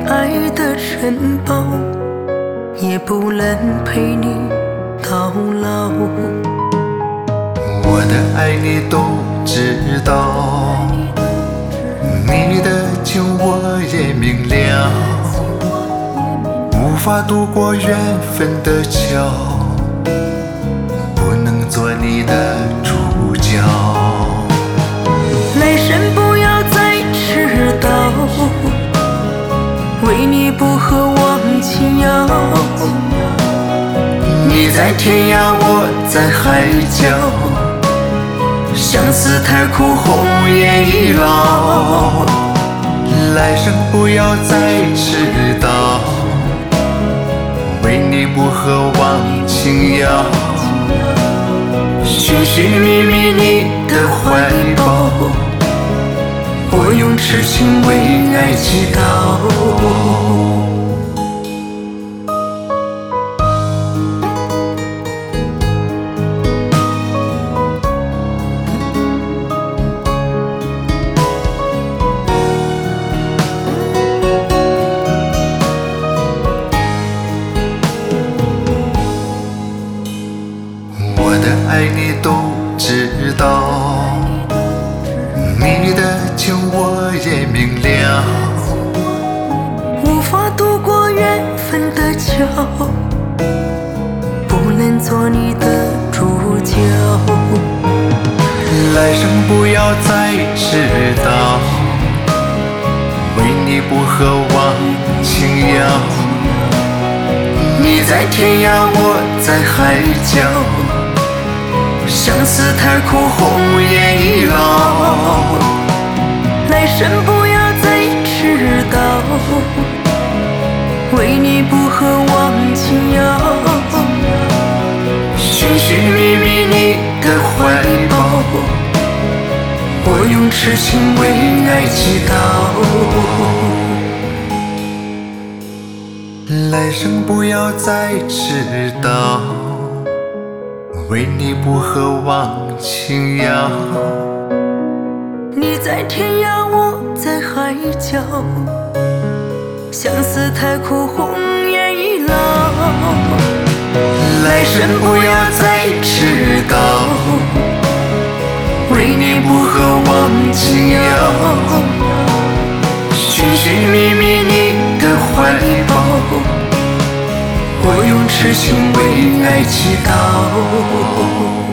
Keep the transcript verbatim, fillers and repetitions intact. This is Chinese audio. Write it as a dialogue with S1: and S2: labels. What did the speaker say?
S1: 爱的城堡，也不能陪你到老。
S2: 我的爱你都知道，你的情我也明了，无法渡过缘分的桥，不能做你的主角。
S1: 来生不要再迟到，为你不和忘情遥。
S2: 你在天涯，我在海角，相思太苦，红颜已老。来生不要再迟到，为你不和忘情遥。寻寻觅觅你的怀抱，我用痴情为爱祈祷。我的爱你都知道，你的情我也明了，
S1: 无法渡过缘分的桥，不能做你的主角。
S2: 来生不要再迟到，为你不和忘情遥。你在天涯，我在海角，相思太苦，红颜已老。
S1: 来生不要再迟到，为你不和忘情遥。
S2: 寻寻觅觅你的怀抱，我用痴情为爱祈祷。来生不要再迟到，为你不和忘情遥。
S1: 你在天涯，我在海角，相思太苦，红颜已老。
S2: 来生不要再迟到，为你不和忘情遥。寻寻觅觅你的怀抱，我用痴情为爱祈祷。